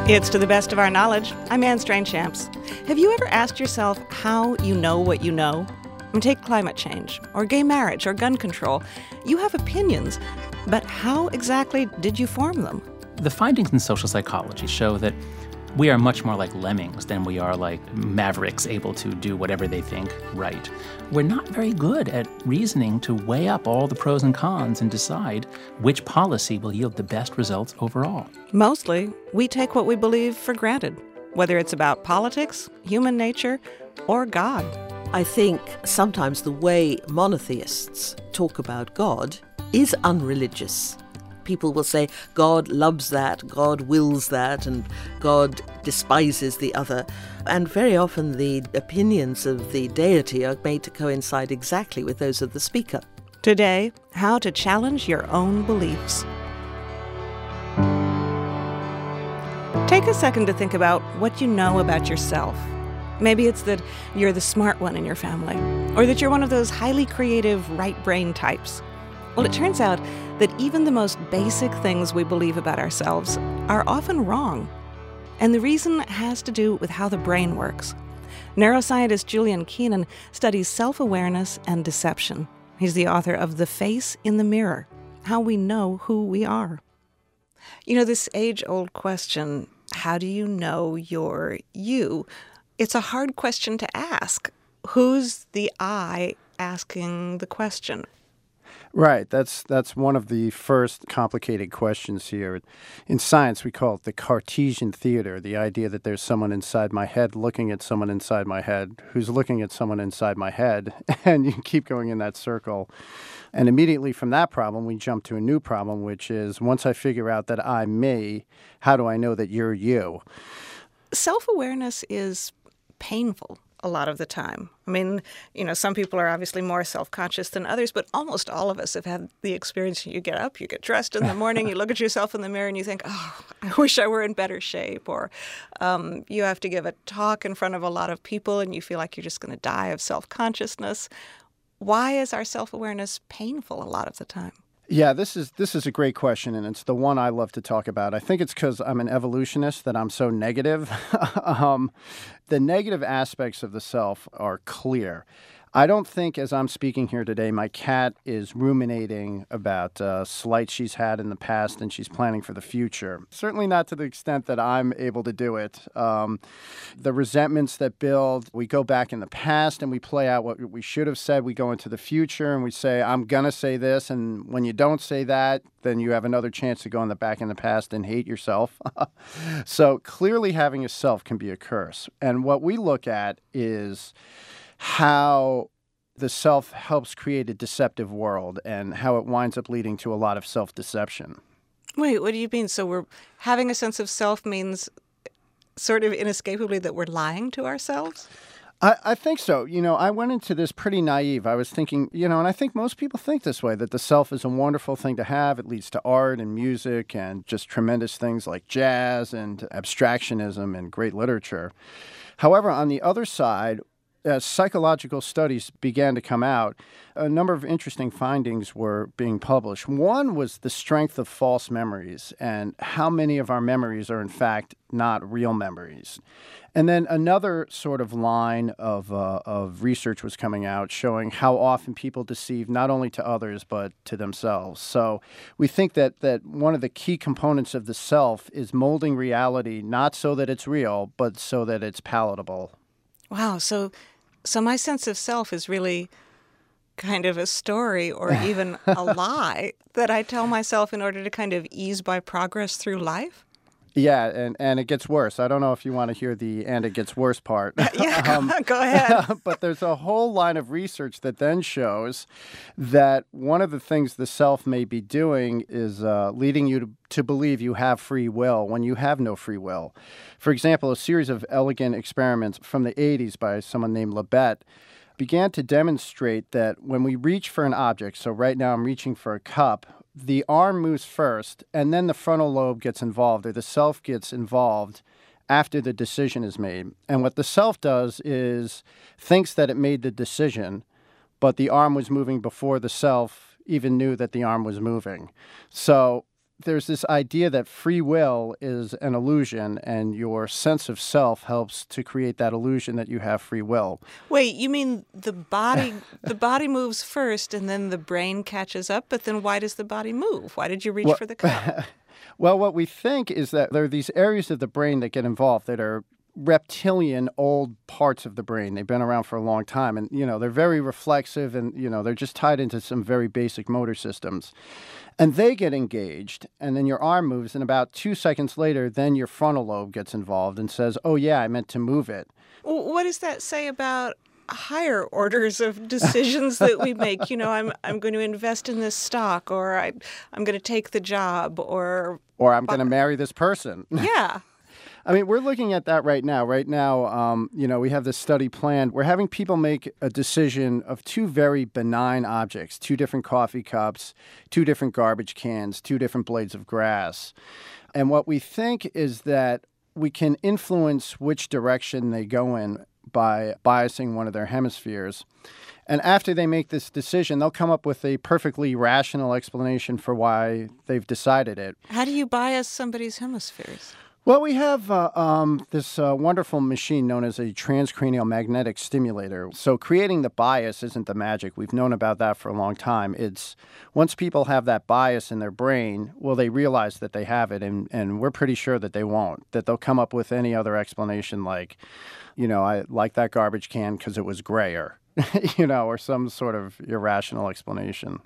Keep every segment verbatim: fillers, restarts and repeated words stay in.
It's To the Best of Our Knowledge. I'm Anne Strainchamps. Have you ever asked yourself how you know what you know? Take climate change, or gay marriage, or gun control. You have opinions, but how exactly did you form them? The findings in social psychology show that we are much more like lemmings than we are like mavericks able to do whatever they think right. We're not very good at reasoning to weigh up all the pros and cons and decide which policy will yield the best results overall. Mostly, we take what we believe for granted, whether it's about politics, human nature, or God. I think sometimes the way monotheists talk about God is unreligious. People will say God loves that, God wills that, and God despises the other. And very often the opinions of the deity are made to coincide exactly with those of the speaker. Today, how to challenge your own beliefs. Take a second to think about what you know about yourself. Maybe it's that you're the smart one in your family, or that you're one of those highly creative right brain types. Well, it turns out that even the most basic things we believe about ourselves are often wrong. And the reason has to do with how the brain works. Neuroscientist Julian Keenan studies self-awareness and deception. He's the author of The Face in the Mirror, How We Know Who We Are. You know, this age-old question, how do you know you're you? It's a hard question to ask. Who's the I asking the question? Right. That's that's one of the first complicated questions here. In science, we call it the Cartesian theater, the idea that there's someone inside my head looking at someone inside my head who's looking at someone inside my head, and you keep going in that circle. And immediately from that problem, we jump to a new problem, which is once I figure out that I'm me, how do I know that you're you? Self-awareness is painful a lot of the time. I mean, you know, some people are obviously more self-conscious than others, but almost all of us have had the experience. You get up, you get dressed in the morning, you look at yourself in the mirror and you think, oh, I wish I were in better shape. Or um, you have to give a talk in front of a lot of people and you feel like you're just going to die of self-consciousness. Why is our self-awareness painful a lot of the time? Yeah, this is this is a great question, and it's the one I love to talk about. I think it's because I'm an evolutionist that I'm so negative. um, the negative aspects of the self are clear. I don't think, as I'm speaking here today, my cat is ruminating about uh, slights she's had in the past and she's planning for the future. Certainly not to the extent that I'm able to do it. Um, the resentments that build, we go back in the past and we play out what we should have said. We go into the future and we say, I'm going to say this. And when you don't say that, then you have another chance to go in the back in the past and hate yourself. So clearly having a self can be a curse. And what we look at is how the self helps create a deceptive world and how it winds up leading to a lot of self-deception. Wait, what do you mean? So we're having a sense of self means sort of inescapably that we're lying to ourselves? I, I think so. You know, I went into this pretty naive. I was thinking, you know, and I think most people think this way, that the self is a wonderful thing to have. It leads to art and music and just tremendous things like jazz and abstractionism and great literature. However, on the other side, as psychological studies began to come out, a number of interesting findings were being published. One was the strength of false memories and how many of our memories are, in fact, not real memories. And then another sort of line of uh, of research was coming out showing how often people deceive not only to others but to themselves. So we think that, that one of the key components of the self is molding reality not so that it's real, but so that it's palatable. Wow, so so my sense of self is really kind of a story or even a lie that I tell myself in order to kind of ease my progress through life? Yeah, and, and it gets worse. I don't know if you want to hear the and it gets worse part. Yeah, go, um, go ahead. But there's a whole line of research that then shows that one of the things the self may be doing is uh, leading you to, to believe you have free will when you have no free will. For example, a series of elegant experiments from the eighties by someone named Libet began to demonstrate that when we reach for an object, so right now I'm reaching for a cup, the arm moves first, and then the frontal lobe gets involved, or the self gets involved after the decision is made. And what the self does is thinks that it made the decision, but the arm was moving before the self even knew that the arm was moving. So there's this idea that free will is an illusion, and your sense of self helps to create that illusion that you have free will. Wait, you mean the body the body moves first and then the brain catches up, but then why does the body move? Why did you reach Well, for the cup? well, what we think is that there are these areas of the brain that get involved that are reptilian old parts of the brain. They've been around for a long time, and you know they're very reflexive, and you know they're just tied into some very basic motor systems, and they get engaged, and then your arm moves, and about two seconds later then your frontal lobe gets involved and says, oh yeah, I meant to move it. Well, what does that say about higher orders of decisions that we make? You know, I'm I'm going to invest in this stock, or I, I'm going to take the job, or or I'm going to marry this person. Yeah. I mean, we're looking at that right now. Right now, um, you know, we have this study planned. We're having people make a decision of two very benign objects, two different coffee cups, two different garbage cans, two different blades of grass. And what we think is that we can influence which direction they go in by biasing one of their hemispheres. And after they make this decision, they'll come up with a perfectly rational explanation for why they've decided it. How do you bias somebody's hemispheres? Well, we have uh, um, this uh, wonderful machine known as a transcranial magnetic stimulator. So creating the bias isn't the magic. We've known about that for a long time. It's once people have that bias in their brain, well, they realize that they have it, and, and we're pretty sure that they won't, that they'll come up with any other explanation like, you know, I like that garbage can because it was grayer, you know, or some sort of irrational explanation.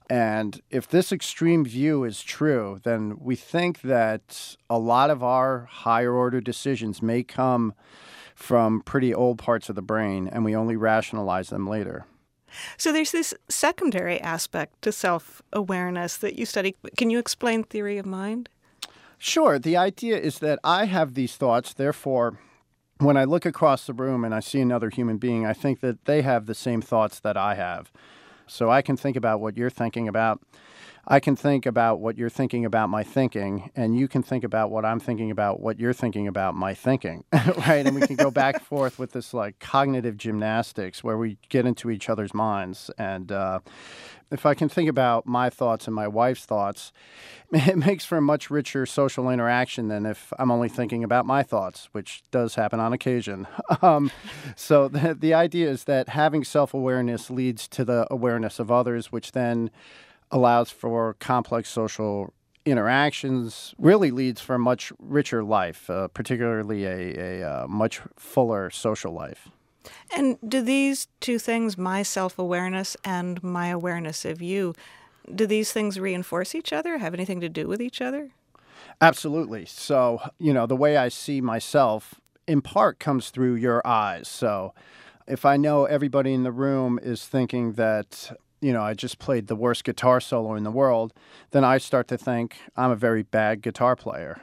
And if this extreme view is true, then we think that a lot of our higher order decisions may come from pretty old parts of the brain, and we only rationalize them later. So there's this secondary aspect to self-awareness that you study. Can you explain theory of mind? Sure. The idea is that I have these thoughts, therefore, when I look across the room and I see another human being, I think that they have the same thoughts that I have. So I can think about what you're thinking about. I can think about what you're thinking about my thinking, and you can think about what I'm thinking about what you're thinking about my thinking, right? And we can go back and forth with this like cognitive gymnastics where we get into each other's minds. And uh, if I can think about my thoughts and my wife's thoughts, it makes for a much richer social interaction than if I'm only thinking about my thoughts, which does happen on occasion. um, so the, the idea is that having self-awareness leads to the awareness of others, which then allows for complex social interactions, really leads for a much richer life, uh, particularly a, a uh, much fuller social life. And do these two things, my self-awareness and my awareness of you, do these things reinforce each other, have anything to do with each other? Absolutely. So, you know, the way I see myself in part comes through your eyes. So if I know everybody in the room is thinking that, you know, I just played the worst guitar solo in the world, then I start to think I'm a very bad guitar player.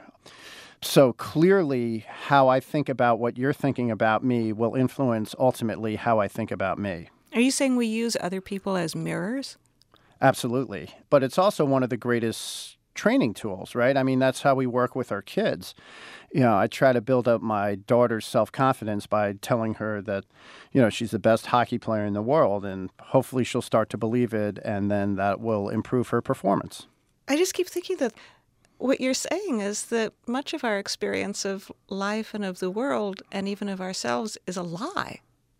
So clearly, how I think about what you're thinking about me will influence ultimately how I think about me. Are you saying we use other people as mirrors? Absolutely. But it's also one of the greatest training tools, right? I mean, that's how we work with our kids. You know, I try to build up my daughter's self-confidence by telling her that, you know, she's the best hockey player in the world, and hopefully she'll start to believe it, and then that will improve her performance. I just keep thinking that what you're saying is that much of our experience of life and of the world and even of ourselves is a lie.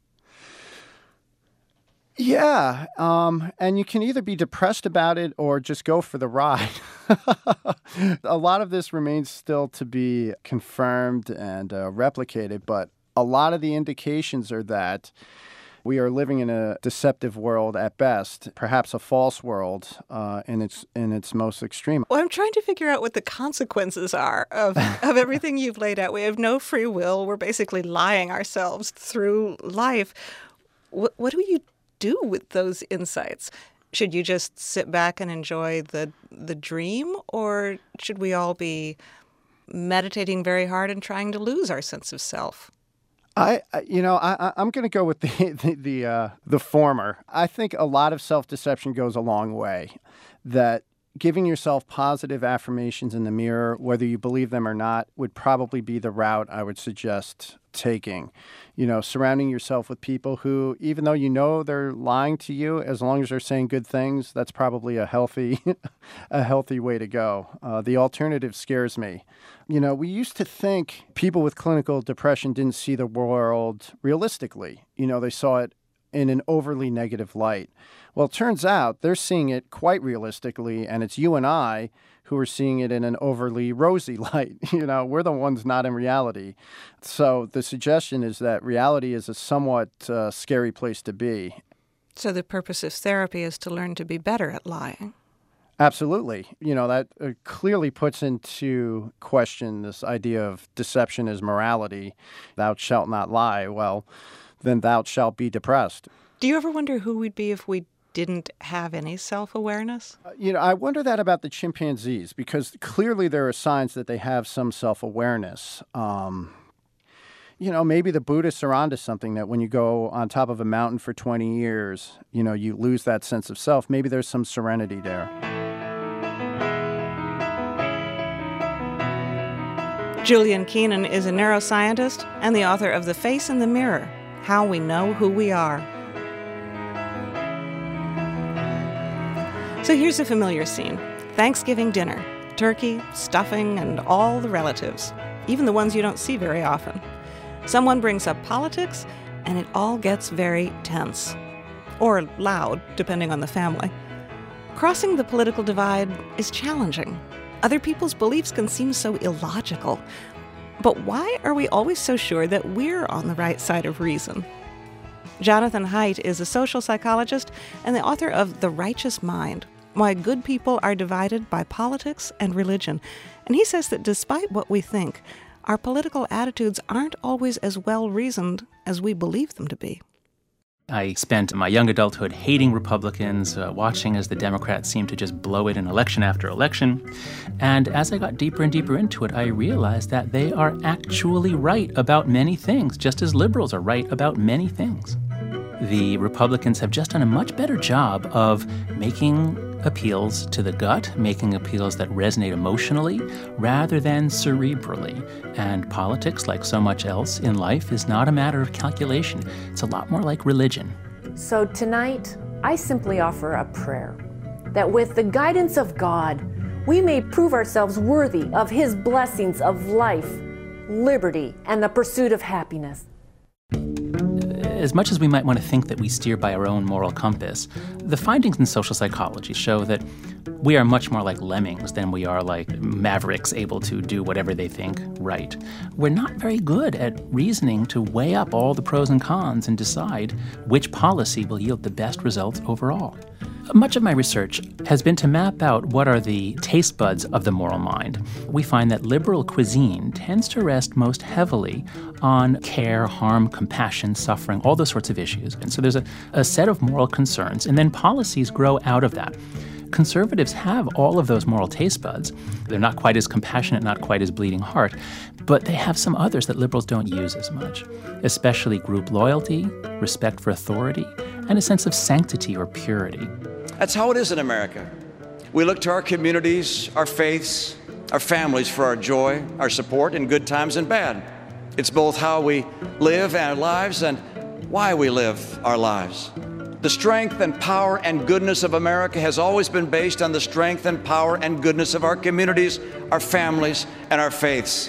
Yeah, um, and you can either be depressed about it or just go for the ride. A lot of this remains still to be confirmed and uh, replicated, but a lot of the indications are that we are living in a deceptive world at best, perhaps a false world uh, in its in its most extreme. Well, I'm trying to figure out what the consequences are of, of everything you've laid out. We have no free will. We're basically lying ourselves through life. What, what do you do with those insights? Should you just sit back and enjoy the the dream, or should we all be meditating very hard and trying to lose our sense of self? I, you know, I, I'm going to go with the the the, uh, the former. I think a lot of self-deception goes a long way. That giving yourself positive affirmations in the mirror, whether you believe them or not, would probably be the route I would suggest taking. You know, surrounding yourself with people who, even though you know they're lying to you, as long as they're saying good things, that's probably a healthy, a healthy way to go. Uh, the alternative scares me. You know, we used to think people with clinical depression didn't see the world realistically. You know, they saw it in an overly negative light. Well, it turns out they're seeing it quite realistically, and it's you and I who are seeing it in an overly rosy light. You know, we're the ones not in reality. So the suggestion is that reality is a somewhat uh, scary place to be. So the purpose of therapy is to learn to be better at lying. Absolutely. You know, that uh, clearly puts into question this idea of deception as morality. Thou shalt not lie. Well, then thou shalt be depressed. Do you ever wonder who we'd be if we didn't have any self-awareness? Uh, you know, I wonder that about the chimpanzees, because clearly there are signs that they have some self-awareness. Um, you know, maybe the Buddhists are onto something, that when you go on top of a mountain for twenty years, you know, you lose that sense of self. Maybe there's some serenity there. Julian Keenan is a neuroscientist and the author of The Face in the Mirror, How We Know Who We Are. So here's a familiar scene. Thanksgiving dinner. Turkey, stuffing, and all the relatives, even the ones you don't see very often. Someone brings up politics, and it all gets very tense. Or loud, depending on the family. Crossing the political divide is challenging. Other people's beliefs can seem so illogical. But why are we always so sure that we're on the right side of reason? Jonathan Haidt is a social psychologist and the author of The Righteous Mind, Why Good People Are Divided by Politics and Religion. And he says that despite what we think, our political attitudes aren't always as well-reasoned as we believe them to be. I spent my young adulthood hating Republicans, uh, watching as the Democrats seemed to just blow it in election after election. And as I got deeper and deeper into it, I realized that they are actually right about many things, just as liberals are right about many things. The Republicans have just done a much better job of making appeals to the gut, making appeals that resonate emotionally rather than cerebrally. And politics, like so much else in life, is not a matter of calculation. It's a lot more like religion. So tonight, I simply offer a prayer that with the guidance of God, we may prove ourselves worthy of His blessings of life, liberty, and the pursuit of happiness. As much as we might want to think that we steer by our own moral compass, the findings in social psychology show that we are much more like lemmings than we are like mavericks able to do whatever they think right. We're not very good at reasoning to weigh up all the pros and cons and decide which policy will yield the best results overall. Much of my research has been to map out what are the taste buds of the moral mind. We find that liberal cuisine tends to rest most heavily on care, harm, compassion, suffering, all those sorts of issues. And so there's a, a set of moral concerns, and then policies grow out of that. Conservatives have all of those moral taste buds. They're not quite as compassionate, not quite as bleeding heart, but they have some others that liberals don't use as much, especially group loyalty, respect for authority, and a sense of sanctity or purity. That's how it is in America. We look to our communities, our faiths, our families for our joy, our support in good times and bad. It's both how we live our lives and why we live our lives. The strength and power and goodness of America has always been based on the strength and power and goodness of our communities, our families, and our faiths.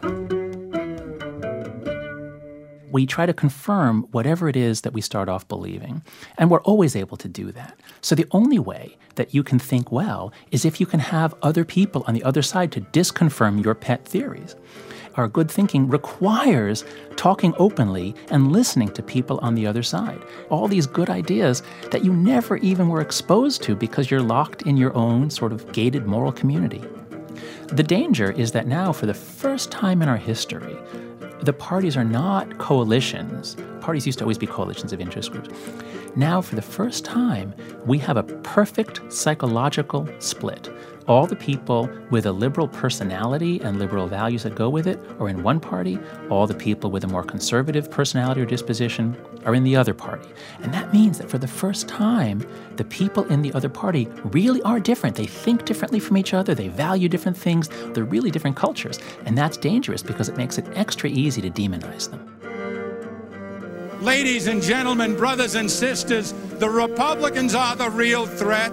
We try to confirm whatever it is that we start off believing, and we're always able to do that. So the only way that you can think well is if you can have other people on the other side to disconfirm your pet theories. Our good thinking requires talking openly and listening to people on the other side. All these good ideas that you never even were exposed to because you're locked in your own sort of gated moral community. The danger is that now, for the first time in our history, the parties are not coalitions. Parties used to always be coalitions of interest groups. now for the first time, we have a perfect psychological split. All the people with a liberal personality and liberal values that go with it are in one party. All the people with a more conservative personality or disposition are in the other party. And that means that for the first time, the people in the other party really are different. They think differently from each other. They value different things. They're really different cultures. And that's dangerous because it makes it extra easy to demonize them. Ladies and gentlemen, brothers and sisters, the Republicans are the real threat.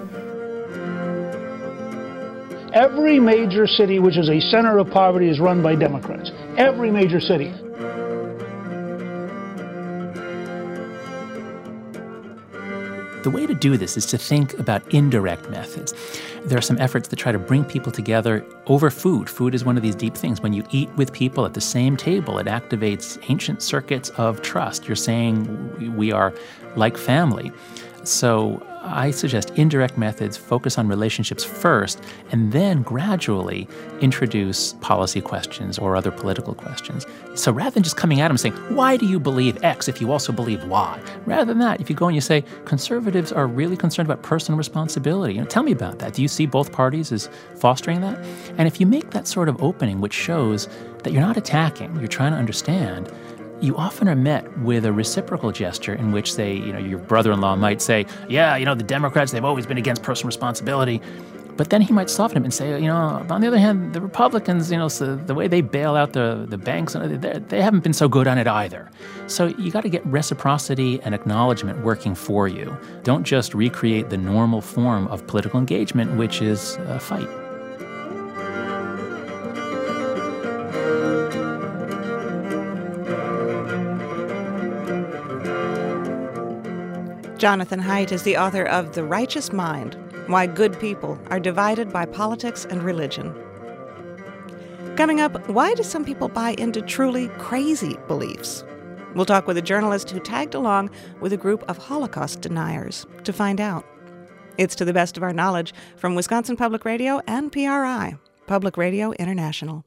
Every major city which is a center of poverty is run by Democrats. Every major city. The way to do this is to think about indirect methods. There are some efforts that try to bring people together over food. Food is one of these deep things. When you eat with people at the same table, it activates ancient circuits of trust. You're saying we are like family. So I suggest indirect methods focus on relationships first and then gradually introduce policy questions or other political questions. So rather than just coming at them saying, why do you believe X if you also believe Y? Rather than that, if you go and you say, conservatives are really concerned about personal responsibility. You know, tell me about that. Do you see both parties as fostering that? And if you make that sort of opening, which shows that you're not attacking, you're trying to understand, you often are met with a reciprocal gesture in which, say, you know, your brother-in-law might say, yeah, you know, the Democrats, they've always been against personal responsibility. But then he might soften him and say, you know, on the other hand, the Republicans, you know, so the way they bail out the, the banks, they haven't been so good on it either. So you got to get reciprocity and acknowledgement working for you. Don't just recreate the normal form of political engagement, which is a fight. Jonathan Haidt is the author of The Righteous Mind, Why Good People Are Divided by Politics and Religion. Coming up, why do some people buy into truly crazy beliefs? We'll talk with a journalist who tagged along with a group of Holocaust deniers to find out. It's To the Best of Our Knowledge from Wisconsin Public Radio and P R I, Public Radio International.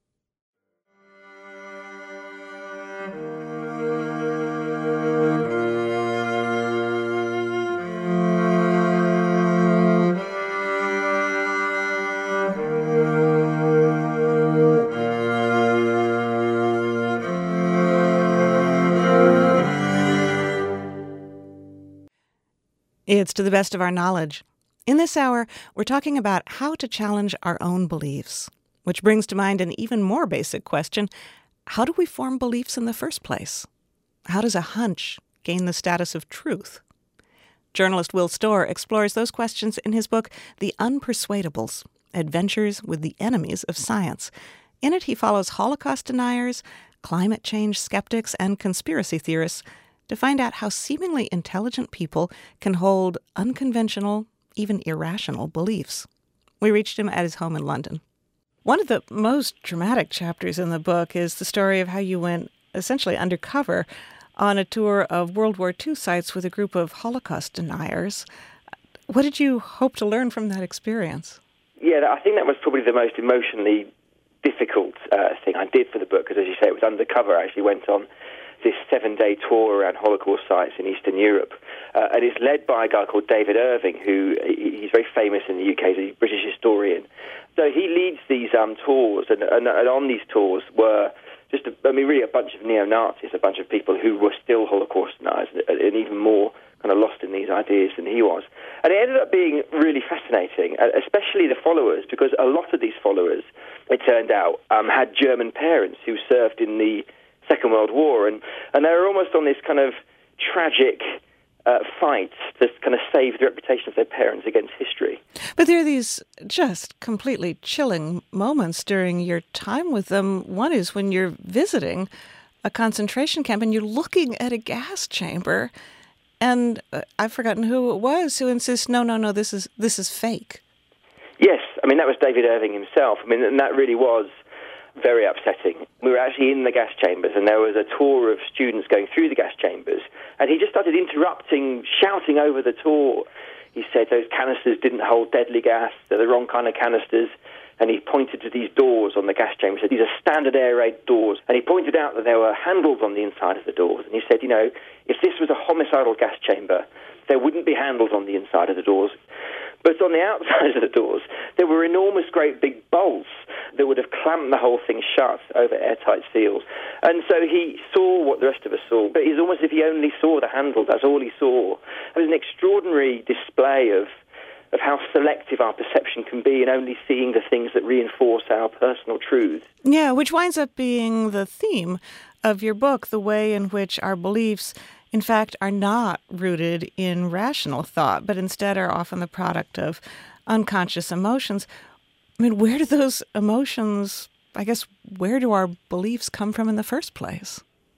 It's To the Best of Our Knowledge. In this hour, we're talking about how to challenge our own beliefs, which brings to mind an even more basic question. How do we form beliefs in the first place? How does a hunch gain the status of truth? Journalist Will Storr explores those questions in his book, The Unpersuadables, Adventures with the Enemies of Science. In it, he follows Holocaust deniers, climate change skeptics, and conspiracy theorists to find out how seemingly intelligent people can hold unconventional, even irrational beliefs. We reached him at his home in London. One of the most dramatic chapters in the book is the story of how you went essentially undercover on a tour of World War Two sites with a group of Holocaust deniers. What did you hope to learn from that experience? Yeah, I think that was probably the most emotionally difficult uh, thing I did for the book, because as you say, it was undercover. I actually went on this seven-day tour around Holocaust sites in Eastern Europe. Uh, and it's led by a guy called David Irving, who he's very famous in the U K, he's a British historian. So he leads these um, tours, and, and, and on these tours were just, a, I mean, really a bunch of neo-Nazis, a bunch of people who were still Holocaust deniers, and, and even more kind of lost in these ideas than he was. And it ended up being really fascinating, especially the followers, because a lot of these followers, it turned out, um, had German parents who served in the Second World War, and, and they were almost on this kind of tragic uh, fight to kind of save the reputation of their parents against history. But there are these just completely chilling moments during your time with them. One is when you're visiting a concentration camp and you're looking at a gas chamber, and uh, I've forgotten who it was who insists, no, no, no, this is this is fake. Yes, I mean, that was David Irving himself. I mean, and that really was very upsetting. We were actually in the gas chambers, and there was a tour of students going through the gas chambers, and he just started interrupting, shouting over the tour. He said those canisters didn't hold deadly gas, they're the wrong kind of canisters, and he pointed to these doors on the gas chamber. He said, these are standard air raid doors. And he pointed out that there were handles on the inside of the doors. And he said, you know, if this was a homicidal gas chamber, there wouldn't be handles on the inside of the doors. But on the outside of the doors, there were enormous, great big bolts that would have clamped the whole thing shut over airtight seals. And so he saw what the rest of us saw, but it's almost as if he only saw the handle. That's all he saw. It was an extraordinary display of of how selective our perception can be in only seeing the things that reinforce our personal truths. Yeah, which winds up being the theme of your book, the way in which our beliefs, in fact, are not rooted in rational thought, but instead are often the product of unconscious emotions. I mean, where do those emotions, I guess, where do our beliefs come from in the first place?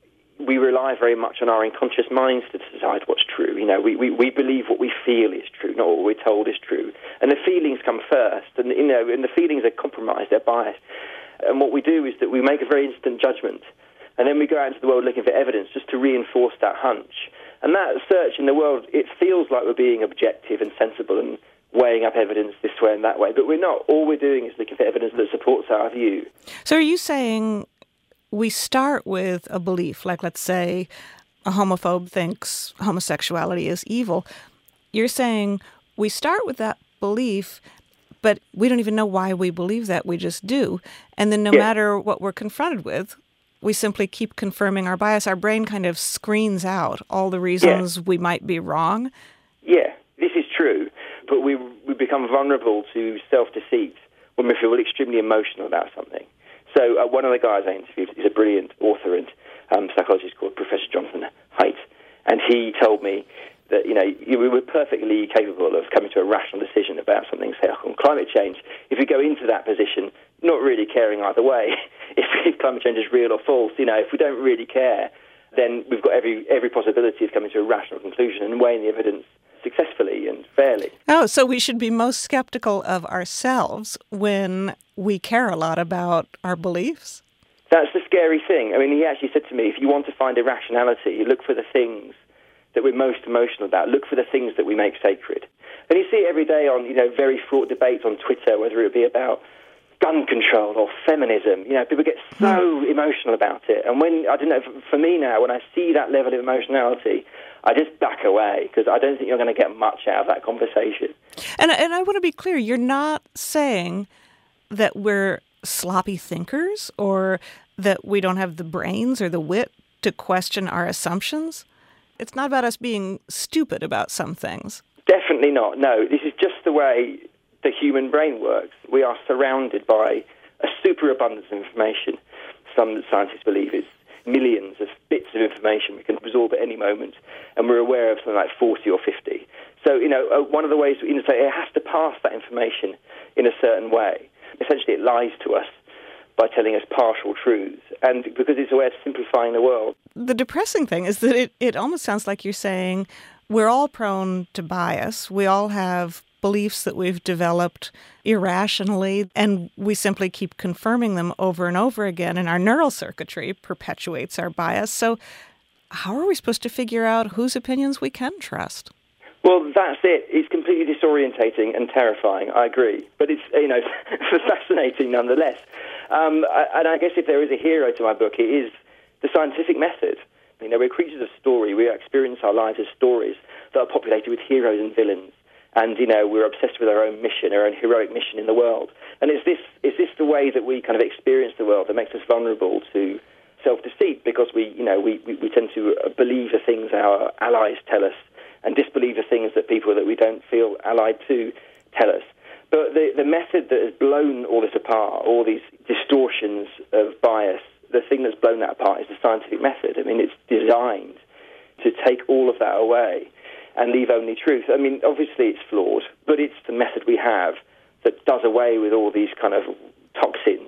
We rely very much on our unconscious minds to decide what's true. You know, we, we, we believe what we feel is true, not what we're told is true. And the feelings come first, and you know, and the feelings are compromised, they're biased. And what we do is that we make a very instant judgment, and then we go out into the world looking for evidence just to reinforce that hunch. And that search in the world, it feels like we're being objective and sensible and weighing up evidence this way and that way, but we're not. All we're doing is looking for evidence that supports our view. So are you saying we start with a belief, like let's say a homophobe thinks homosexuality is evil. You're saying we start with that belief, but we don't even know why we believe that, we just do. And then no yeah. matter what we're confronted with, we simply keep confirming our bias. Our brain kind of screens out all the reasons yeah. we might be wrong. Yeah, this is true, but we, we become vulnerable to self-deceit when we feel extremely emotional about something. So uh, one of the guys I interviewed is a brilliant author and um, psychologist called Professor Jonathan Haidt, and he told me that, you know, we were perfectly capable of coming to a rational decision about something, say, on climate change, if we go into that position not really caring either way, if, if climate change is real or false. You know, if we don't really care, then we've got every every possibility of coming to a rational conclusion and weighing the evidence successfully and fairly. Oh, so we should be most skeptical of ourselves when we care a lot about our beliefs? That's the scary thing. I mean, he actually said to me, if you want to find irrationality, look for the things that we're most emotional about. Look for the things that we make sacred. And you see it every day on, you know, very fraught debates on Twitter, whether it be about gun control or feminism. You know, people get so mm. emotional about it. And when, I don't know, for me now, when I see that level of emotionality, I just back away because I don't think you're going to get much out of that conversation. And, and I want to be clear, you're not saying that we're sloppy thinkers or that we don't have the brains or the wit to question our assumptions. It's not about us being stupid about some things. Definitely not. No, this is just the way the human brain works. We are surrounded by a superabundance of information. Some scientists believe it's millions of bits of information we can absorb at any moment, and we're aware of something like forty or fifty. So, you know, uh, one of the ways we say it has to pass that information in a certain way. Essentially, it lies to us by telling us partial truths, and because it's a way of simplifying the world. The depressing thing is that it, it almost sounds like you're saying we're all prone to bias. We all have beliefs that we've developed irrationally, and we simply keep confirming them over and over again, and our neural circuitry perpetuates our bias. So how are we supposed to figure out whose opinions we can trust? Well, that's it. It's completely disorientating and terrifying, I agree. But it's, you know, fascinating nonetheless. Um, and I guess if there is a hero to my book, it is the scientific method. You know, we're creatures of story. We experience our lives as stories that are populated with heroes and villains. And, you know, we're obsessed with our own mission, our own heroic mission in the world. And is this, is this the way that we kind of experience the world that makes us vulnerable to self-deceit? Because we, you know, we, we, we tend to believe the things our allies tell us and disbelieve the things that people that we don't feel allied to tell us. But the, the method that has blown all this apart, all these distortions of bias, the thing that's blown that apart is the scientific method. I mean, it's designed to take all of that away and leave only truth. I mean, obviously it's flawed, but it's the method we have that does away with all these kind of toxins.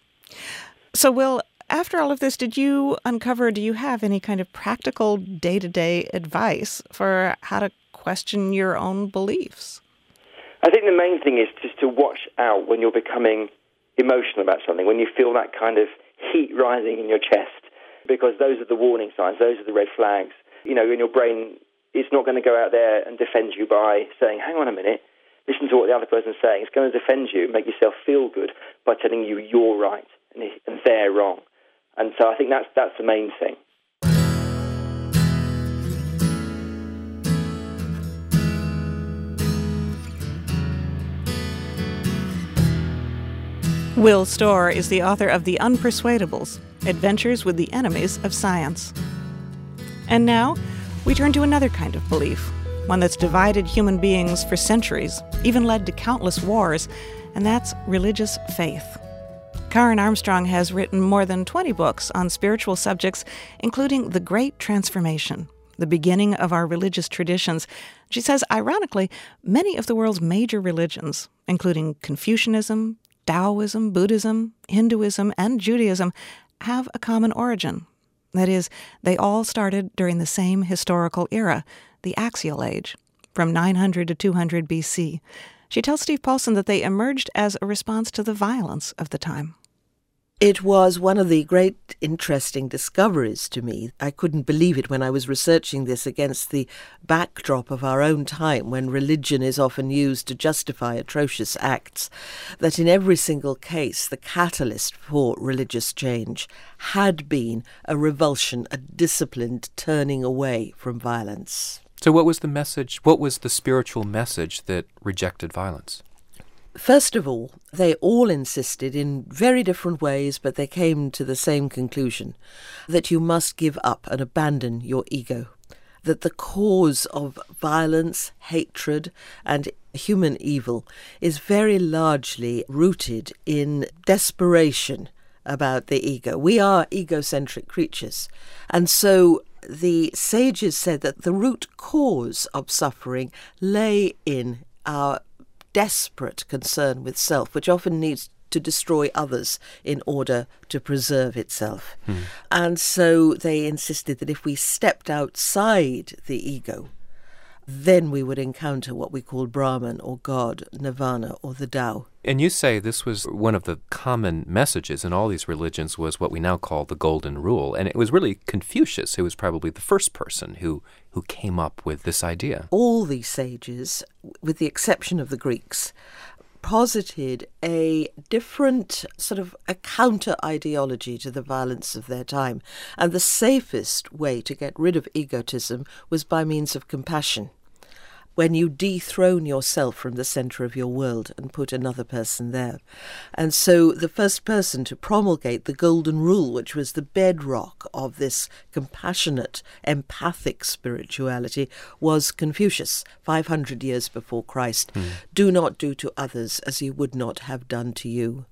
So, Will, after all of this, did you uncover, do you have any kind of practical day-to-day advice for how to question your own beliefs? I think the main thing is just to watch out when you're becoming emotional about something, when you feel that kind of heat rising in your chest, because those are the warning signs, those are the red flags. You know, in your brain, it's not going to go out there and defend you by saying, hang on a minute, listen to what the other person's saying. It's going to defend you, make yourself feel good by telling you you're right and, and they're wrong. And so I think that's that's the main thing. Will Storr is the author of The Unpersuadables, Adventures with the Enemies of Science. And now, we turn to another kind of belief, one that's divided human beings for centuries, even led to countless wars, and that's religious faith. Karen Armstrong has written more than twenty books on spiritual subjects, including The Great Transformation, the beginning of our religious traditions. She says, ironically, many of the world's major religions, including Confucianism, Taoism, Buddhism, Hinduism, and Judaism, have a common origin. That is, they all started during the same historical era, the Axial Age, from nine hundred to two hundred B C. She tells Steve Paulson that they emerged as a response to the violence of the time. It was one of the great interesting discoveries to me. I couldn't believe it when I was researching this against the backdrop of our own time, when religion is often used to justify atrocious acts, that in every single case the catalyst for religious change had been a revulsion, a disciplined turning away from violence. So what was the message, what was the spiritual message that rejected violence? First of all, they all insisted in very different ways, but they came to the same conclusion, that you must give up and abandon your ego, that the cause of violence, hatred, and human evil is very largely rooted in desperation about the ego. We are egocentric creatures, and so the sages said that the root cause of suffering lay in our desperate concern with self, which often needs to destroy others in order to preserve itself. Hmm. And so they insisted that if we stepped outside the ego, then we would encounter what we call Brahman or God, Nirvana or the Tao. And you say this was one of the common messages in all these religions was what we now call the Golden Rule. And it was really Confucius who was probably the first person who, who came up with this idea. All these sages, with the exception of the Greeks, posited a different sort of a counter-ideology to the violence of their time. And the safest way to get rid of egotism was by means of compassion. When you dethrone yourself from the center of your world and put another person there. And so the first person to promulgate the Golden Rule, which was the bedrock of this compassionate, empathic spirituality, was Confucius, five hundred years before Christ. Mm. Do not do to others as you would not have done to you.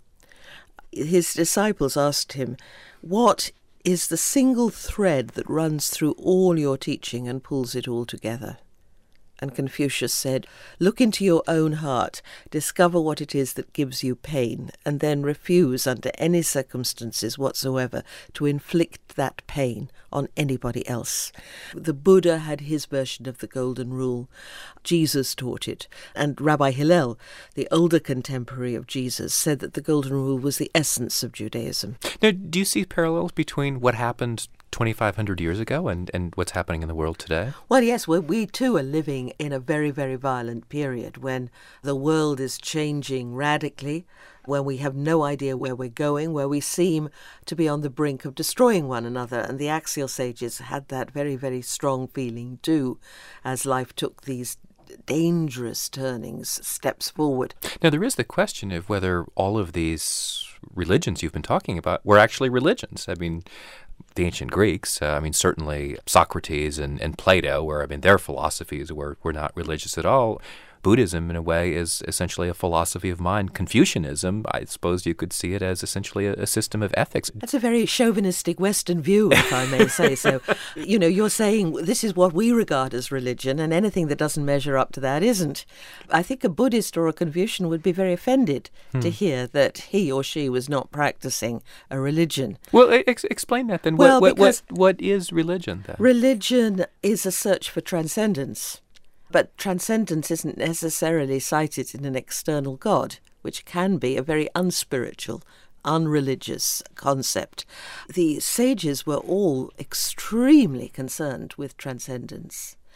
His disciples asked him, what is the single thread that runs through all your teaching and pulls it all together? And Confucius said, look into your own heart, discover what it is that gives you pain, and then refuse under any circumstances whatsoever to inflict that pain on anybody else. The Buddha had his version of the Golden Rule. Jesus taught it. And Rabbi Hillel, the older contemporary of Jesus, said that the Golden Rule was the essence of Judaism. Now, do you see parallels between what happened twenty-five hundred years ago and, and what's happening in the world today? Well, yes, well, we too are living in a very, very violent period when the world is changing radically, when we have no idea where we're going, where we seem to be on the brink of destroying one another. And the Axial Sages had that very, very strong feeling too, as life took these dangerous turnings, steps forward. Now, there is the question of whether all of these religions you've been talking about were actually religions. I mean, the ancient Greeks, uh, I mean, certainly Socrates and, and Plato, where, I mean, their philosophies were, were not religious at all. Buddhism, in a way, is essentially a philosophy of mind. Confucianism, I suppose you could see it as essentially a, a system of ethics. That's a very chauvinistic Western view, if I may say so. You know, you're saying this is what we regard as religion, and anything that doesn't measure up to that isn't. I think a Buddhist or a Confucian would be very offended hmm. to hear that he or she was not practicing a religion. Well, ex- explain that then. Well, what, because what, what is religion then? Religion is a search for transcendence. But transcendence isn't necessarily cited in an external God, which can be a very unspiritual, unreligious concept. The sages were all extremely concerned with transcendence.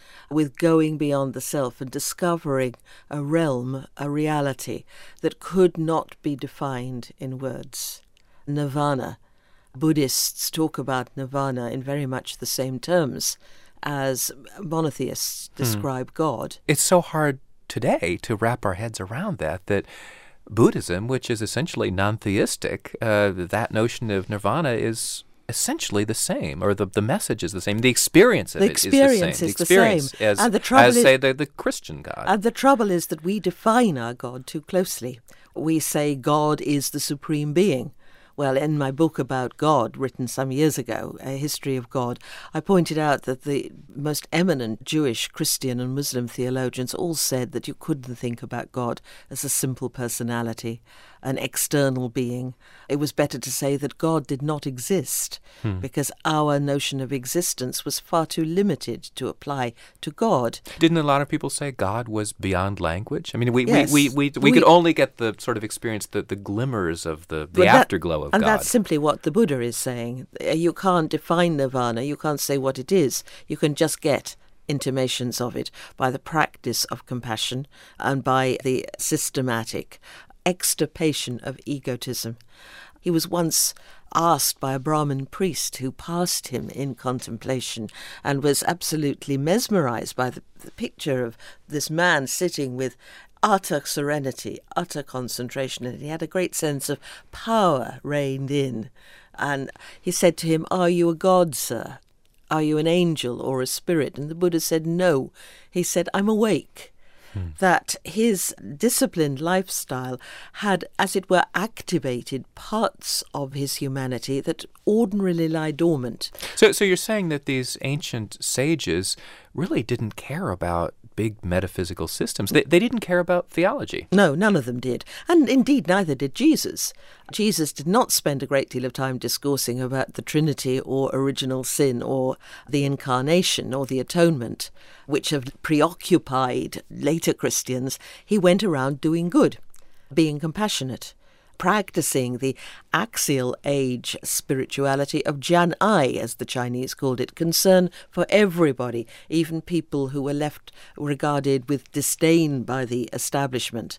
with going beyond the self and discovering a realm, a reality that could not be defined in words. Nirvana. Buddhists talk about nirvana in very much the same terms as monotheists describe hmm. God. It's so hard today to wrap our heads around that, that Buddhism, which is essentially non-theistic, uh, that notion of nirvana is essentially the same, or the, the message is the same. The experience of the it experience is the same. Is the experience the same. As, and the trouble as is, say, the, the Christian God. And the trouble is that we define our God too closely. We say God is the supreme being. Well, in my book about God, written some years ago, A History of God, I pointed out that the most eminent Jewish, Christian and Muslim theologians all said that you couldn't think about God as a simple personality, an external being. It was better to say that God did not exist, hmm. because our notion of existence was far too limited to apply to God. Didn't a lot of people say God was beyond language? I mean, we yes. we, we, we, we, we could only get the sort of experience, the, the glimmers of the, the afterglow of and God. And that's simply what the Buddha is saying. You can't define nirvana, you can't say what it is. You can just get intimations of it by the practice of compassion and by the systematic extirpation of egotism. He was once asked by a Brahmin priest who passed him in contemplation and was absolutely mesmerized by the, the picture of this man sitting with utter serenity, utter concentration, and he had a great sense of power reigned in. And he said to him, "Are you a god, sir? Are you an angel or a spirit?" And the Buddha said, "No." He said, "I'm awake." Hmm. That his disciplined lifestyle had, as it were, activated parts of his humanity that ordinarily lie dormant. So, so you're saying that these ancient sages really didn't care about big metaphysical systems. They, they didn't care about theology. No, none of them did. And indeed, neither did Jesus. Jesus did not spend a great deal of time discoursing about the Trinity or original sin or the Incarnation or the Atonement, which have preoccupied later Christians. He went around doing good, being compassionate, practicing the axial age spirituality of Jian-ai, as the Chinese called it, concern for everybody, even people who were left regarded with disdain by the establishment.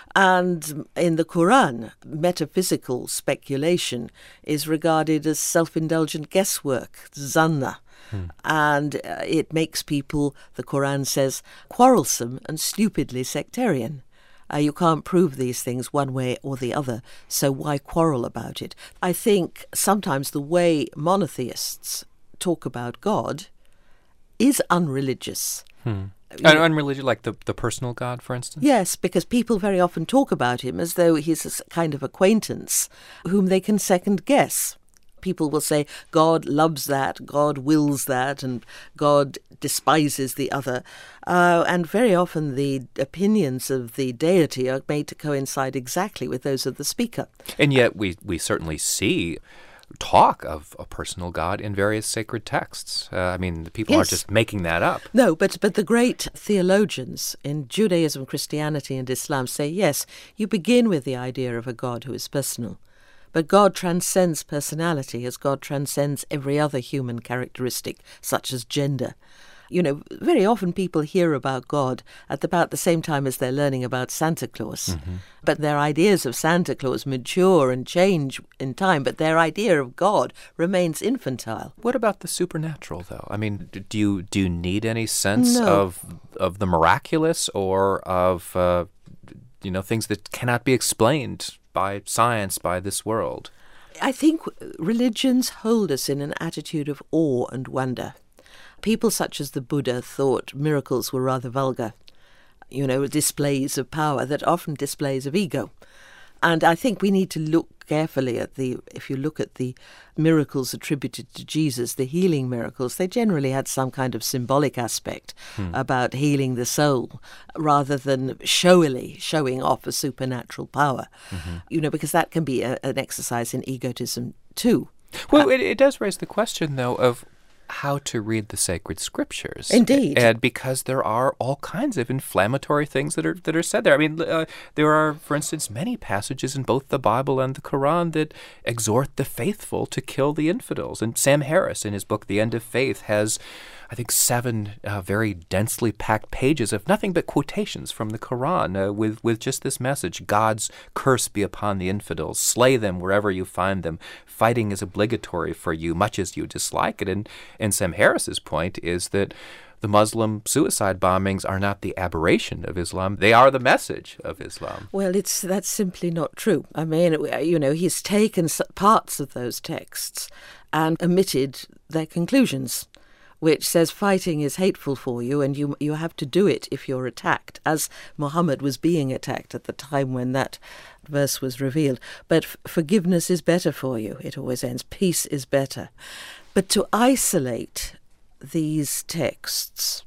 And in the Quran, metaphysical speculation is regarded as self-indulgent guesswork, zanna. Hmm. And uh, it makes people, the Quran says, quarrelsome and stupidly sectarian. Uh, you can't prove these things one way or the other, so why quarrel about it? I think sometimes the way monotheists talk about God is unreligious. Hmm. Un- unreligious, like the, the personal God, for instance? Yes, because people very often talk about him as though he's a kind of acquaintance whom they can second guess. People will say, God loves that, God wills that, and God despises the other. Uh, and very often the opinions of the deity are made to coincide exactly with those of the speaker. And yet we, we certainly see talk of a personal God in various sacred texts. Uh, I mean, people yes. aren't just making that up. No, but, but the great theologians in Judaism, Christianity, and Islam say, yes, you begin with the idea of a God who is personal. But God transcends personality as God transcends every other human characteristic, such as gender. You know, very often people hear about God at about the same time as they're learning about Santa Claus. Mm-hmm. But their ideas of Santa Claus mature and change in time, but their idea of God remains infantile. What about the supernatural, though? I mean, do you do you need any sense no. of of the miraculous or of uh, you know things that cannot be explained by science, by this world? I think religions hold us in an attitude of awe and wonder. People such as the Buddha thought miracles were rather vulgar, you know, displays of power that often displays of ego. And I think we need to look carefully at the, if you look at the miracles attributed to Jesus, the healing miracles, they generally had some kind of symbolic aspect hmm. about healing the soul rather than showily showing off a supernatural power, mm-hmm. you know, because that can be a, an exercise in egotism too. Well, uh, it, it does raise the question, though, of how to read the sacred scriptures. Indeed. And because there are all kinds of inflammatory things that are that are said there. I mean, uh, there are, for instance, many passages in both the Bible and the Quran that exhort the faithful to kill the infidels. And Sam Harris, in his book, The End of Faith, has I think, seven uh, very densely packed pages of nothing but quotations from the Quran uh, with, with just this message: God's curse be upon the infidels, slay them wherever you find them, fighting is obligatory for you, much as you dislike it. And, and Sam Harris's point is that the Muslim suicide bombings are not the aberration of Islam. They are the message of Islam. Well, it's that's simply not true. I mean, you know, he's taken parts of those texts and omitted their conclusions, which says fighting is hateful for you and you you have to do it if you're attacked, as Muhammad was being attacked at the time when that verse was revealed. But f- forgiveness is better for you. It always ends. Peace is better. But to isolate these texts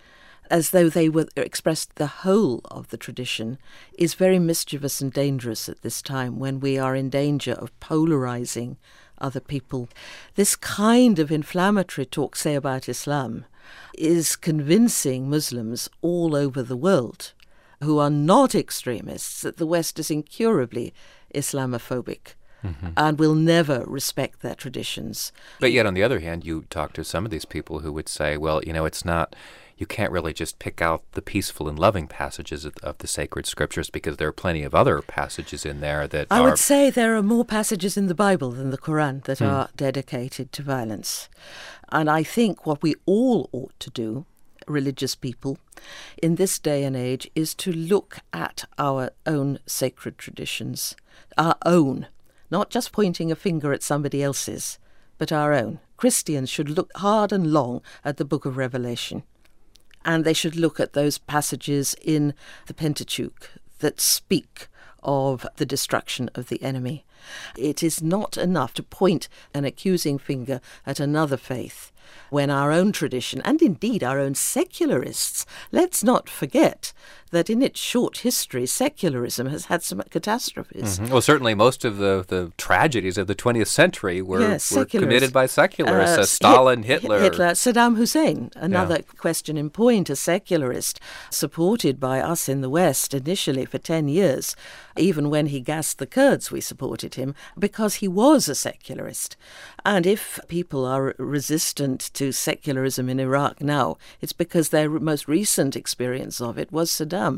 as though they were expressed the whole of the tradition is very mischievous and dangerous at this time when we are in danger of polarizing other people. This kind of inflammatory talk, say, about Islam, is convincing Muslims all over the world who are not extremists that the West is incurably Islamophobic. Mm-hmm. And will never respect their traditions. But yet, on the other hand, you talk to some of these people who would say, well, you know, it's not, you can't really just pick out the peaceful and loving passages of, of the sacred scriptures because there are plenty of other passages in there that I are... would say there are more passages in the Bible than the Quran that hmm. are dedicated to violence. And I think what we all ought to do, religious people, in this day and age, is to look at our own sacred traditions, our own. Not just pointing a finger at somebody else's, but our own. Christians should look hard and long at the book of Revelation. And they should look at those passages in the Pentateuch that speak of the destruction of the enemy. It is not enough to point an accusing finger at another faith when our own tradition, and indeed our own secularists, let's not forget that in its short history, secularism has had some catastrophes. Mm-hmm. Well, certainly most of the, the tragedies of the twentieth century were, yes, were committed by secularists. Uh, uh, Stalin, Hit- Hitler. Hitler, Saddam Hussein, another yeah. question in point, a secularist, supported by us in the West initially for ten years. Even when he gassed the Kurds, we supported him because he was a secularist. And if people are resistant to secularism in Iraq now, it's because their most recent experience of it was Saddam.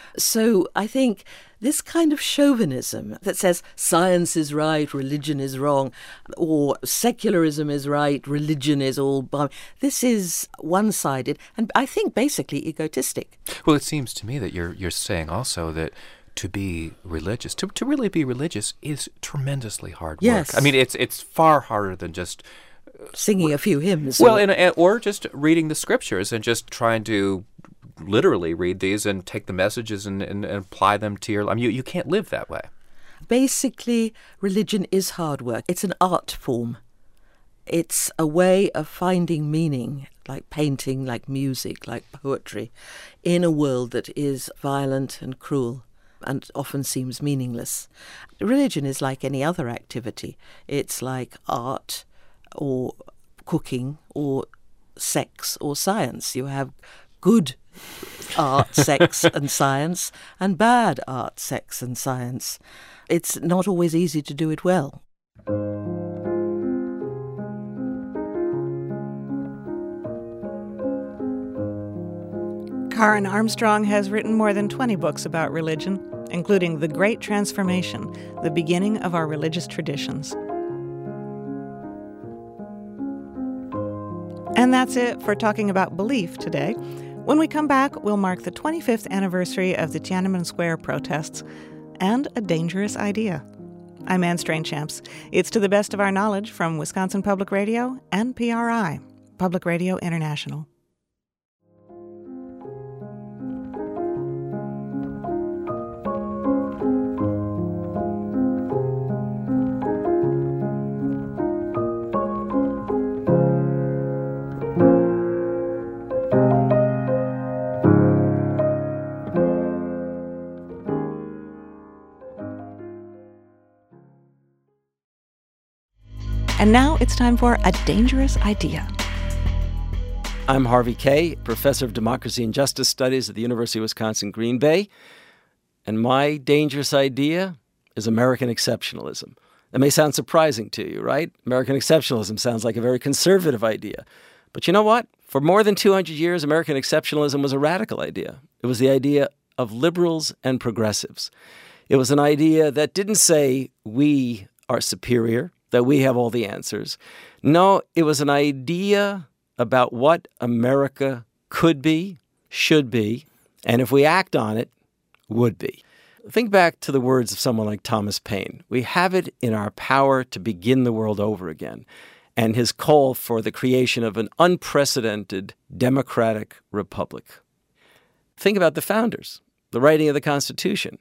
So I think this kind of chauvinism that says science is right, religion is wrong, or secularism is right, religion is all bomb, this is one-sided and I think basically egotistic. Well, it seems to me that you're you're saying also that to be religious, to to really be religious is tremendously hard work. Yes. I mean, it's it's far harder than just singing a few hymns. Well, or, and, and, or just reading the scriptures and just trying to literally read these and take the messages and, and, and apply them to your life. I mean, you, you can't live that way. Basically, religion is hard work. It's an art form. It's a way of finding meaning, like painting, like music, like poetry, in a world that is violent and cruel and often seems meaningless. Religion is like any other activity. It's like art or cooking or sex or science. You have good art, sex and science and bad art, sex and science. It's not always easy to do it well. Karen Armstrong has written more than twenty books about religion, including The Great Transformation, The Beginning of Our Religious Traditions. And that's it for talking about belief today. When we come back, we'll mark the twenty-fifth anniversary of the Tiananmen Square protests and a dangerous idea. I'm Anne Strainchamps. It's To the Best of Our Knowledge from Wisconsin Public Radio and P R I, Public Radio International. And now it's time for A Dangerous Idea. I'm Harvey Kaye, professor of democracy and justice studies at the University of Wisconsin-Green Bay. And my dangerous idea is American exceptionalism. That may sound surprising to you, right? American exceptionalism sounds like a very conservative idea. But you know what? For more than two hundred years, American exceptionalism was a radical idea. It was the idea of liberals and progressives. It was an idea that didn't say we are superior, that we have all the answers. No, it was an idea about what America could be, should be, and if we act on it, would be. Think back to the words of someone like Thomas Paine. We have it in our power to begin the world over again, and his call for the creation of an unprecedented democratic republic. Think about the founders, the writing of the Constitution.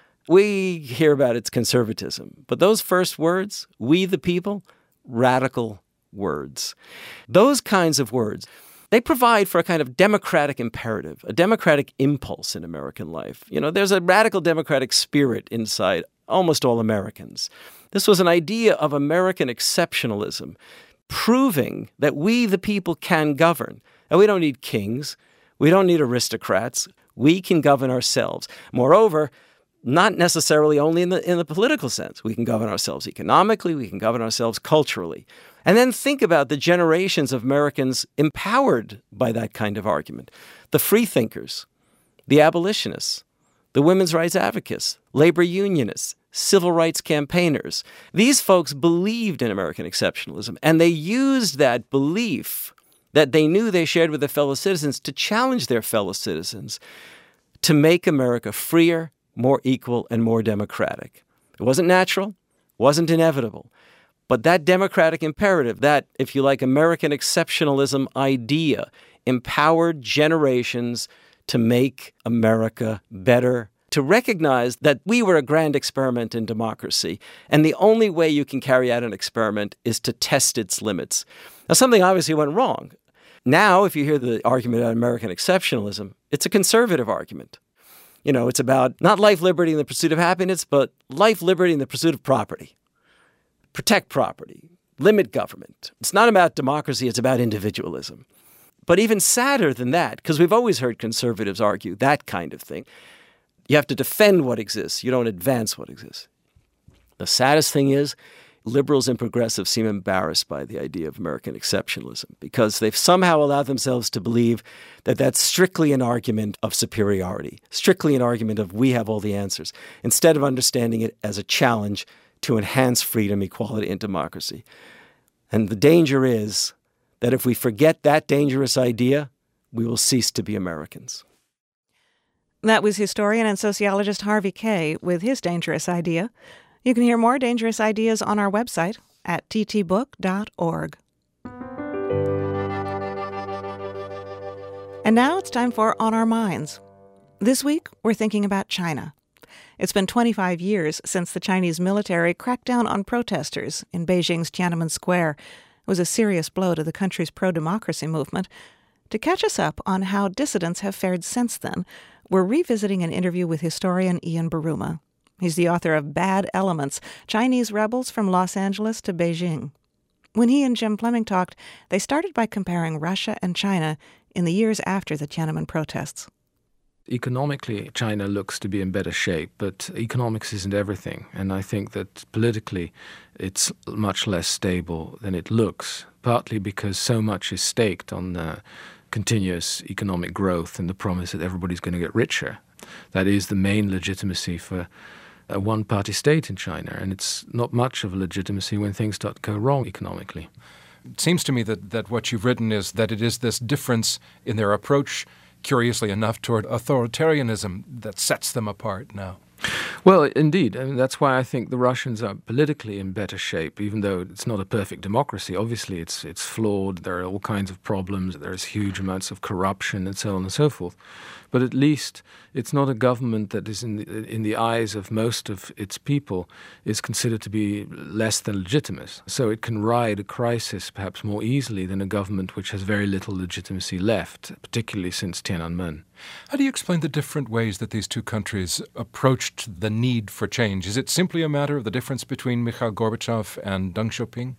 We hear about its conservatism, but those first words, we the people, radical words. Those kinds of words, they provide for a kind of democratic imperative, a democratic impulse in American life. You know, there's a radical democratic spirit inside almost all Americans. This was an idea of American exceptionalism, proving that we the people can govern. And we don't need kings. We don't need aristocrats. We can govern ourselves. Moreover, not necessarily only in the in the political sense. We can govern ourselves economically. We can govern ourselves culturally. And then think about the generations of Americans empowered by that kind of argument. The freethinkers, the abolitionists, the women's rights advocates, labor unionists, civil rights campaigners. These folks believed in American exceptionalism, and they used that belief that they knew they shared with their fellow citizens to challenge their fellow citizens to make America freer, more equal, and more democratic. It wasn't natural, wasn't inevitable. But that democratic imperative, that, if you like, American exceptionalism idea, empowered generations to make America better, to recognize that we were a grand experiment in democracy, and the only way you can carry out an experiment is to test its limits. Now, something obviously went wrong. Now, if you hear the argument about American exceptionalism, it's a conservative argument. You know, it's about not life, liberty, and the pursuit of happiness, but life, liberty, and the pursuit of property. Protect property, limit government. It's not about democracy, it's about individualism. But even sadder than that, because we've always heard conservatives argue that kind of thing, you have to defend what exists, you don't advance what exists. The saddest thing is, liberals and progressives seem embarrassed by the idea of American exceptionalism because they've somehow allowed themselves to believe that that's strictly an argument of superiority, strictly an argument of we have all the answers, instead of understanding it as a challenge to enhance freedom, equality, and democracy. And the danger is that if we forget that dangerous idea, we will cease to be Americans. That was historian and sociologist Harvey Kaye with his dangerous idea. You can hear more dangerous ideas on our website at t t book dot org. And now it's time for On Our Minds. This week, we're thinking about China. It's been twenty-five years since the Chinese military cracked down on protesters in Beijing's Tiananmen Square. It was a serious blow to the country's pro-democracy movement. To catch us up on how dissidents have fared since then, we're revisiting an interview with historian Ian Buruma. He's the author of Bad Elements, Chinese Rebels from Los Angeles to Beijing. When he and Jim Fleming talked, they started by comparing Russia and China in the years after the Tiananmen protests. Economically, China looks to be in better shape, but economics isn't everything. And I think that politically, it's much less stable than it looks, partly because so much is staked on uh, continuous economic growth and the promise that everybody's going to get richer. That is the main legitimacy for a one-party state in China, and it's not much of a legitimacy when things start to go wrong economically. It seems to me that, that what you've written is that it is this difference in their approach, curiously enough, toward authoritarianism that sets them apart now. Well, indeed. I mean, that's why I think the Russians are politically in better shape, even though it's not a perfect democracy. Obviously, it's it's flawed. There are all kinds of problems. There's huge amounts of corruption and so on and so forth. But at least it's not a government that is, in the, in the eyes of most of its people, is considered to be less than legitimate. So it can ride a crisis perhaps more easily than a government which has very little legitimacy left, particularly since Tiananmen. How do you explain the different ways that these two countries approached the need for change? Is it simply a matter of the difference between Mikhail Gorbachev and Deng Xiaoping?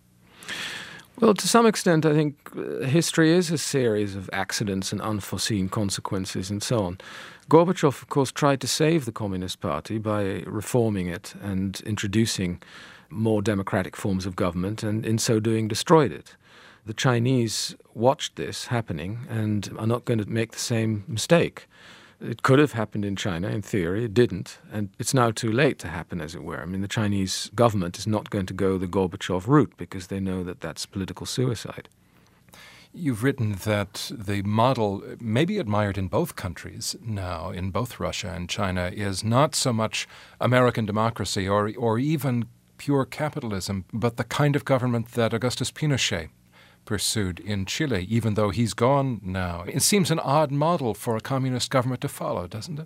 Well, to some extent, I think uh, history is a series of accidents and unforeseen consequences and so on. Gorbachev, of course, tried to save the Communist Party by reforming it and introducing more democratic forms of government, and in so doing destroyed it. The Chinese watched this happening and are not going to make the same mistake. It could have happened in China, in theory. It didn't. And it's now too late to happen, as it were. I mean, the Chinese government is not going to go the Gorbachev route because they know that that's political suicide. You've written that the model, maybe admired in both countries now, in both Russia and China, is not so much American democracy or, or even pure capitalism, but the kind of government that Augustus Pinochet pursued in Chile, even though he's gone now. It seems an odd model for a communist government to follow, doesn't it?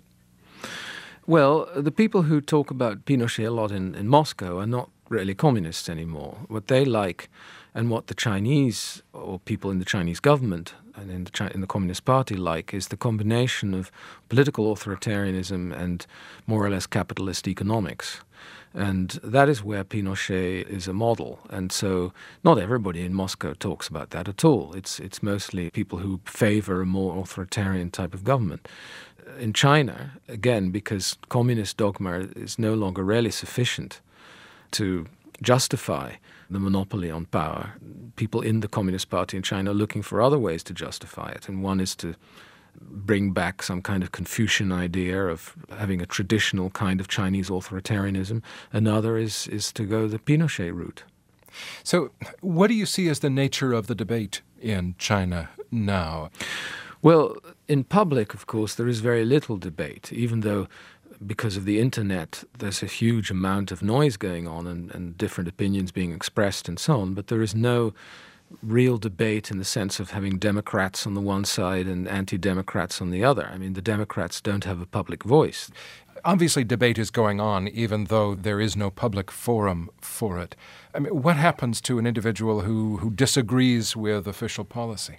Well, the people who talk about Pinochet a lot in, in Moscow are not really communists anymore. What they like and what the Chinese, or people in the Chinese government and in the, Chi- in the Communist Party like, is the combination of political authoritarianism and more or less capitalist economics. And that is where Pinochet is a model. And so not everybody in Moscow talks about that at all. It's it's mostly people who favor a more authoritarian type of government. In China, again, because communist dogma is no longer really sufficient to justify the monopoly on power, people in the Communist Party in China are looking for other ways to justify it. And one is to bring back some kind of Confucian idea of having a traditional kind of Chinese authoritarianism. Another is, is to go the Pinochet route. So what do you see as the nature of the debate in China now? Well, in public, of course, there is very little debate, even though because of the internet there's a huge amount of noise going on and, and different opinions being expressed and so on, but there is no real debate in the sense of having Democrats on the one side and anti-Democrats on the other. I mean, the Democrats don't have a public voice. Obviously, debate is going on, even though there is no public forum for it. I mean, what happens to an individual who, who disagrees with official policy?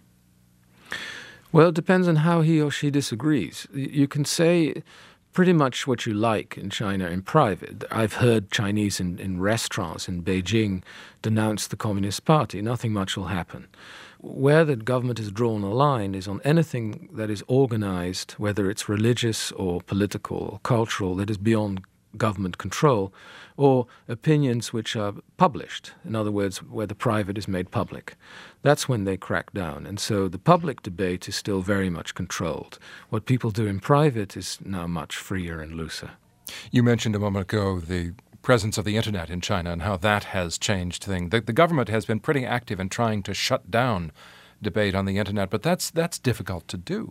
Well, it depends on how he or she disagrees. You can say pretty much what you like in China in private. I've heard Chinese in, in restaurants in Beijing denounce the Communist Party. Nothing much will happen. Where the government has drawn a line is on anything that is organized, whether it's religious or political or cultural, that is beyond government control, or opinions which are published, in other words, where the private is made public. That's when they crack down. And so the public debate is still very much controlled. What people do in private is now much freer and looser. You mentioned a moment ago the presence of the internet in China and how that has changed things. The, the government has been pretty active in trying to shut down debate on the internet, but that's that's difficult to do.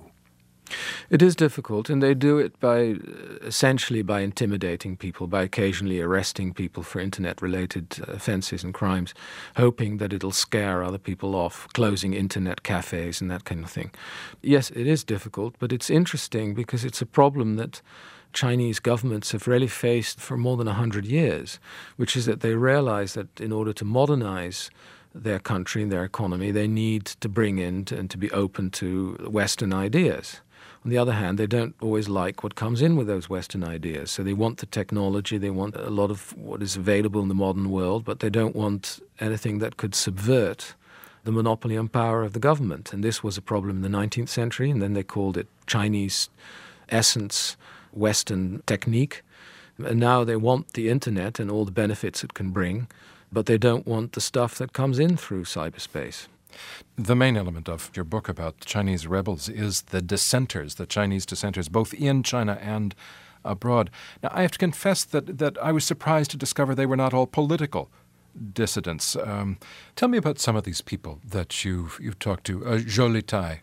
It is difficult, and they do it by essentially by intimidating people, by occasionally arresting people for internet-related offenses and crimes, hoping that it'll scare other people off, closing internet cafes and that kind of thing. Yes, it is difficult, but it's interesting because it's a problem that Chinese governments have really faced for more than a hundred years, which is that they realize that in order to modernize their country and their economy, they need to bring in to, and to be open to Western ideas. On the other hand, they don't always like what comes in with those Western ideas. So they want the technology, they want a lot of what is available in the modern world, but they don't want anything that could subvert the monopoly on power of the government. And this was a problem in the nineteenth century, and then they called it Chinese essence, Western technique. And now they want the internet and all the benefits it can bring, but they don't want the stuff that comes in through cyberspace. The main element of your book about Chinese rebels is the dissenters, the Chinese dissenters, both in China and abroad. Now, I have to confess that, that I was surprised to discover they were not all political dissidents. Um, tell me about some of these people that you've, you've talked to. Uh, Zhou Letai.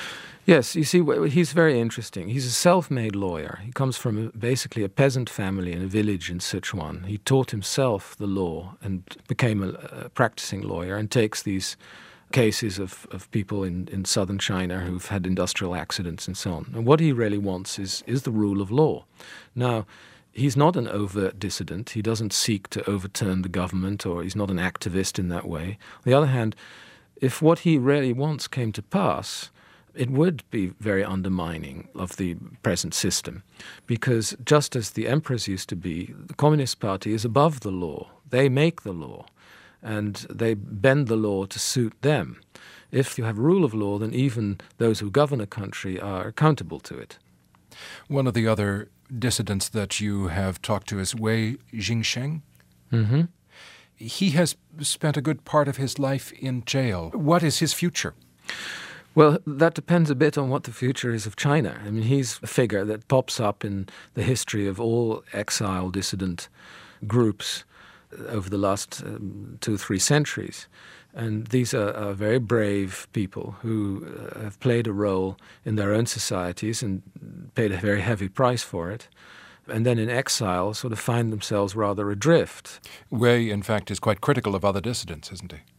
Yes, you see, he's very interesting. He's a self-made lawyer. He comes from basically a peasant family in a village in Sichuan. He taught himself the law and became a, a practicing lawyer and takes these cases of, of people in, in southern China who've had industrial accidents and so on. And what he really wants is, is the rule of law. Now, he's not an overt dissident. He doesn't seek to overturn the government, or he's not an activist in that way. On the other hand, if what he really wants came to pass, it would be very undermining of the present system, because just as the emperors used to be, the Communist Party is above the law. They make the law, and they bend the law to suit them. If you have rule of law, then even those who govern a country are accountable to it. One of the other dissidents that you have talked to is Wei Jingsheng. Mm-hmm. he has spent a good part of his life in jail. What is his future? Well, that depends a bit on what the future is of China. I mean, he's a figure that pops up in the history of all exile dissident groups over the last um, two or three centuries. And these are, are very brave people who uh, have played a role in their own societies and paid a very heavy price for it. And then in exile sort of find themselves rather adrift. Wei, in fact, is quite critical of other dissidents, isn't he?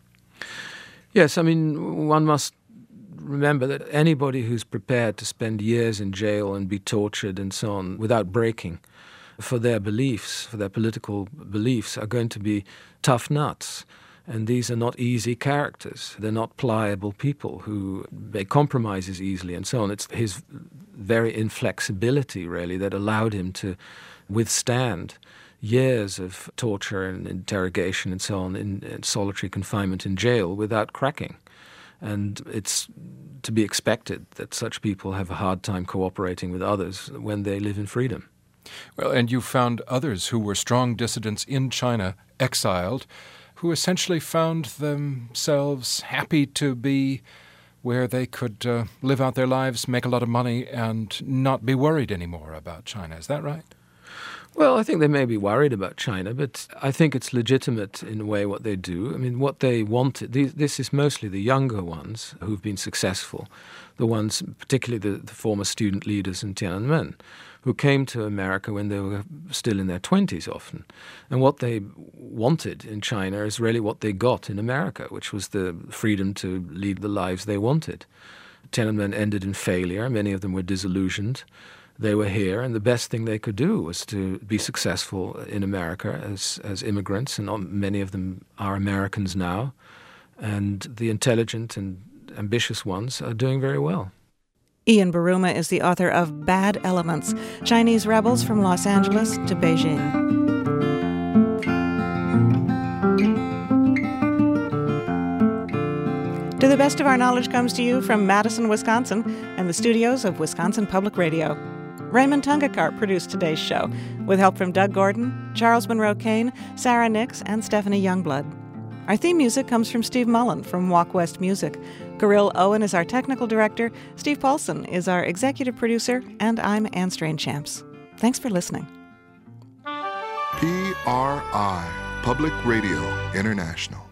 Yes, I mean, one must remember that anybody who's prepared to spend years in jail and be tortured and so on without breaking for their beliefs, for their political beliefs, are going to be tough nuts. And these are not easy characters. They're not pliable people who make compromises easily and so on. It's his very inflexibility, really, that allowed him to withstand years of torture and interrogation and so on in, in solitary confinement in jail without cracking. And it's to be expected that such people have a hard time cooperating with others when they live in freedom. Well, and you found others who were strong dissidents in China, exiled, who essentially found themselves happy to be where they could uh, live out their lives, make a lot of money, and not be worried anymore about China. Is that right? Well, I think they may be worried about China, but I think it's legitimate in a way what they do. I mean, what they wanted, this is mostly the younger ones who've been successful, the ones, particularly the, the former student leaders in Tiananmen, who came to America when they were still in their twenties often. And what they wanted in China is really what they got in America, which was the freedom to lead the lives they wanted. Tiananmen ended in failure. Many of them were disillusioned. They were here, and the best thing they could do was to be successful in America as, as immigrants, and many of them are Americans now. And the intelligent and ambitious ones are doing very well. Ian Buruma is the author of Bad Elements, Chinese Rebels from Los Angeles to Beijing. To the Best of Our Knowledge comes to you from Madison, Wisconsin, and the studios of Wisconsin Public Radio. Raymond Tungakar produced today's show, with help from Doug Gordon, Charles Monroe Kane, Sarah Nix, and Stephanie Youngblood. Our theme music comes from Steve Mullen from Walk West Music. Kirill Owen is our technical director, Steve Paulson is our executive producer, and I'm Anne Strange-Champs. Thanks for listening. P R I, Public Radio International.